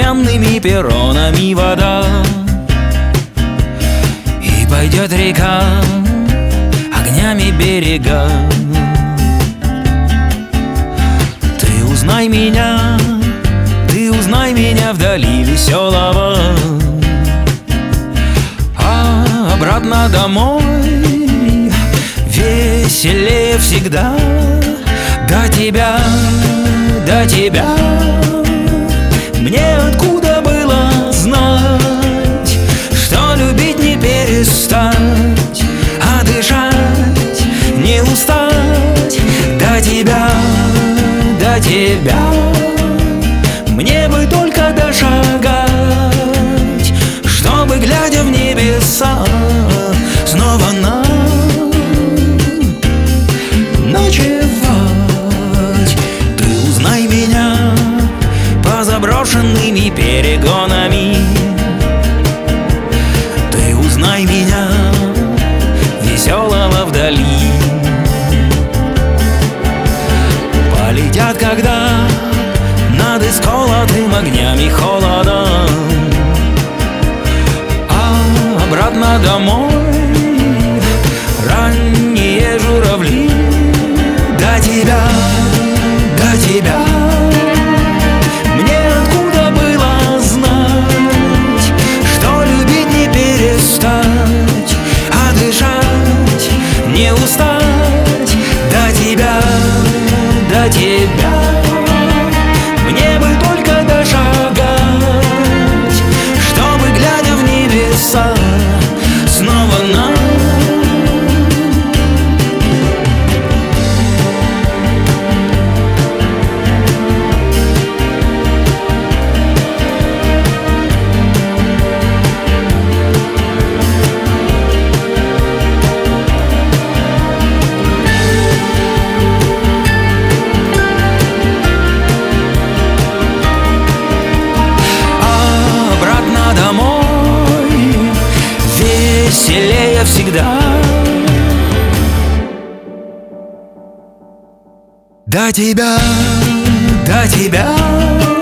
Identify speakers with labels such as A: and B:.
A: стеклянными перронами вода, и пойдет река огнями берега. Ты узнай меня вдали веселого, а обратно домой веселее всегда. До тебя мне откуда было знать, что любить не перестать, а дышать не устать. До тебя мне бы только дошагать, чтобы, глядя в небеса, снова ночевать. Ты узнай меня по заброшенными перегонами, ты узнай меня веселого вдали. Полетят, когда над исколотым огнями холодом, а обратно домой ранние журавли. До тебя мне откуда было знать, что любить не перестать, а дышать не устать. До тебя мне бы только дошагать, чтобы, глядя в небеса, снова веселее всегда. До тебя